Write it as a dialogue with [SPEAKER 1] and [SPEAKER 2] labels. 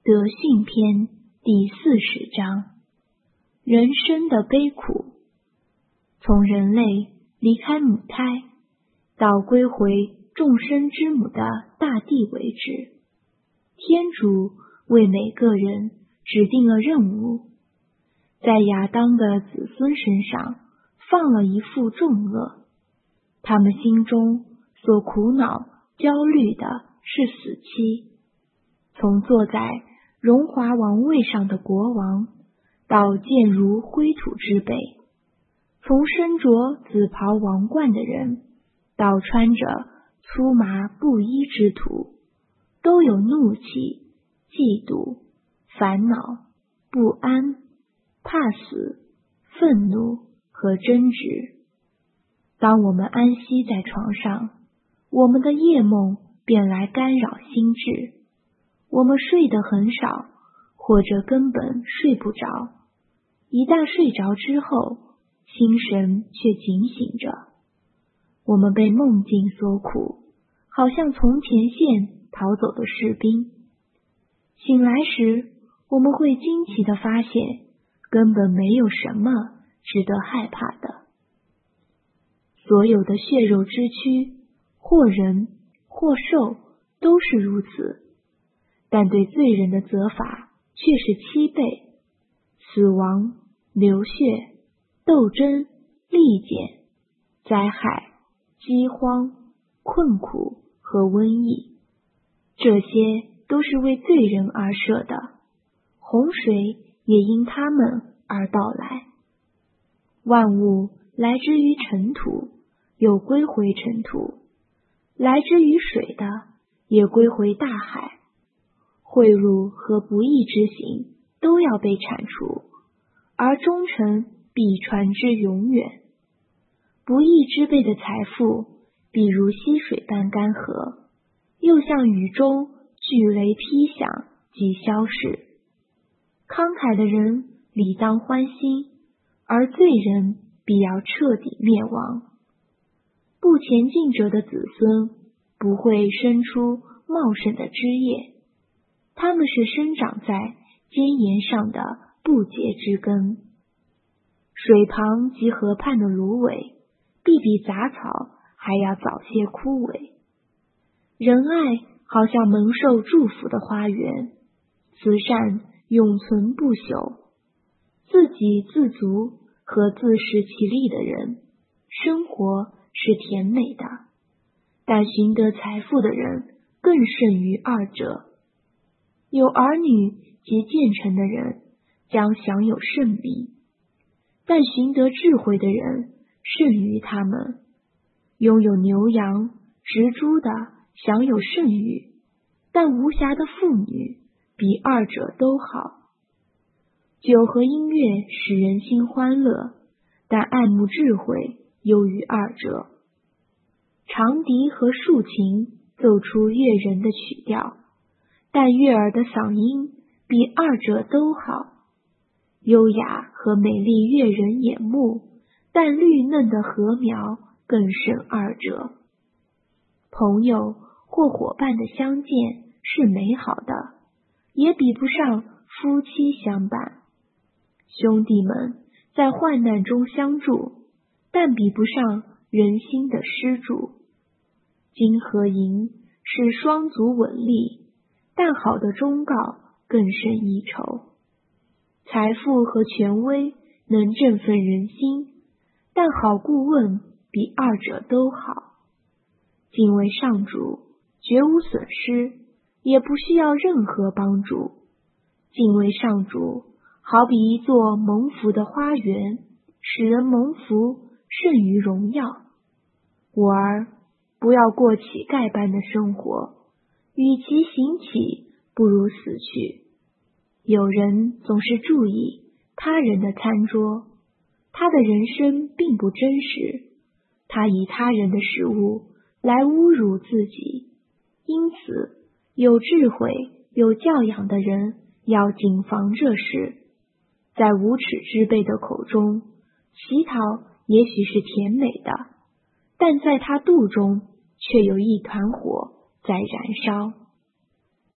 [SPEAKER 1] 德性篇第40章，人生的悲苦。从人类离开母胎，到归回众生之母的大地为止，天主为每个人指定了任务，在亚当的子孙身上放了一副重恶，他们心中所苦恼焦虑的是死期。从坐在荣华王位上的国王，到贱如灰土之辈；从身着紫袍王冠的人，到穿着粗麻布衣之徒，都有怒气、嫉妒、烦恼、不安、怕死、愤怒和争执。当我们安息在床上，我们的夜梦便来干扰心智，我们睡得很少，或者根本睡不着。一旦睡着之后，心神却警醒着。我们被梦境所苦，好像从前线逃走的士兵。醒来时，我们会惊奇地发现，根本没有什么值得害怕的。所有的血肉之躯，或人或兽，都是如此。但对罪人的责罚却是7倍，死亡、流血、斗争、利剑、灾害、饥荒、困苦和瘟疫，这些都是为罪人而设的，洪水也因他们而到来。万物来之于尘土，又归回尘土；来之于水的，也归回大海。贿赂和不义之行都要被铲除，而忠诚必传之永远。不义之辈的财富，比如溪水般干涸，又像雨中巨雷劈响即消逝。慷慨的人理当欢欣，而罪人必要彻底灭亡。不前进者的子孙不会生出茂盛的枝叶，他们是生长在尖岩上的不洁之根。水旁及河畔的芦苇，必比杂草还要早些枯萎。仁爱好像蒙受祝福的花园，慈善永存不朽。自给自足和自食其力的人，生活是甜美的，但寻得财富的人更胜于二者。有儿女及建成的人将享有盛名，但寻得智慧的人胜于他们。拥有牛羊、植猪的享有盛誉，但无暇的妇女比二者都好。酒和音乐使人心欢乐，但爱慕智慧优于二者。长笛和竖琴奏出悦人的曲调，但悦耳的嗓音比二者都好。优雅和美丽悦人眼目，但绿嫩的禾苗更胜二者。朋友或伙伴的相见是美好的，也比不上夫妻相伴。兄弟们在患难中相助，但比不上人心的施助。金和银是双足稳立，但好的忠告更胜一筹。财富和权威能振奋人心，但好顾问比二者都好。敬畏上主，绝无损失，也不需要任何帮助。敬畏上主，好比一座蒙福的花园，使人蒙福胜于荣耀。我儿，不要过乞丐般的生活，与其行乞，不如死去。有人总是注意他人的餐桌，他的人生并不真实，他以他人的食物来侮辱自己。因此，有智慧、有教养的人要谨防这事。在无耻之辈的口中，乞讨也许是甜美的，但在他肚中却有一团火在燃烧。